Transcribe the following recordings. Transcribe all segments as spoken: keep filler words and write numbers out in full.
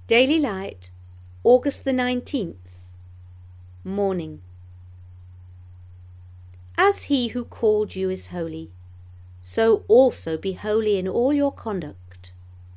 Daily Light, August the nineteenth. Morning. As he who called you is holy, so also be holy in all your conduct.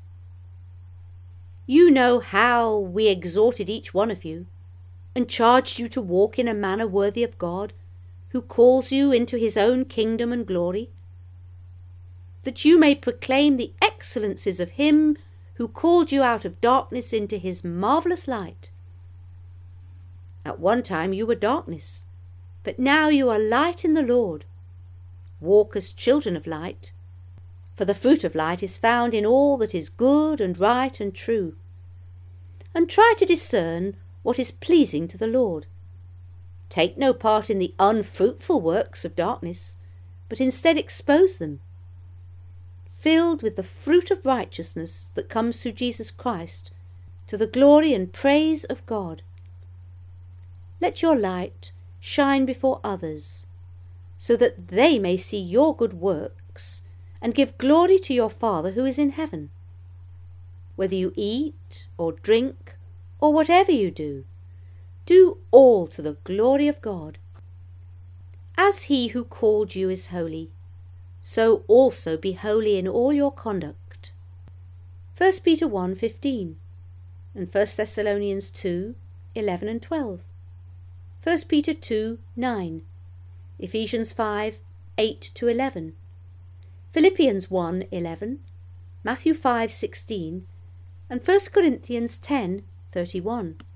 You know how we exhorted each one of you, and charged you to walk in a manner worthy of God, who calls you into his own kingdom and glory, that you may proclaim the excellencies of him who called you out of darkness into his marvellous light. At one time you were darkness, but now you are light in the Lord. Walk as children of light, for the fruit of light is found in all that is good and right and true. And try to discern what is pleasing to the Lord. Take no part in the unfruitful works of darkness, but instead expose them, filled with the fruit of righteousness that comes through Jesus Christ, to the glory and praise of God. Let your light shine before others, so that they may see your good works and give glory to your Father who is in heaven. Whether you eat or drink or whatever you do, do all to the glory of God. As he who called you is holy, so also be holy in all your conduct. First Peter one fifteen and First Thessalonians two eleven and twelve. First Peter two nine, Ephesians five eight to eleven, Philippians one eleven, Matthew five sixteen, and First Corinthians ten thirty-one.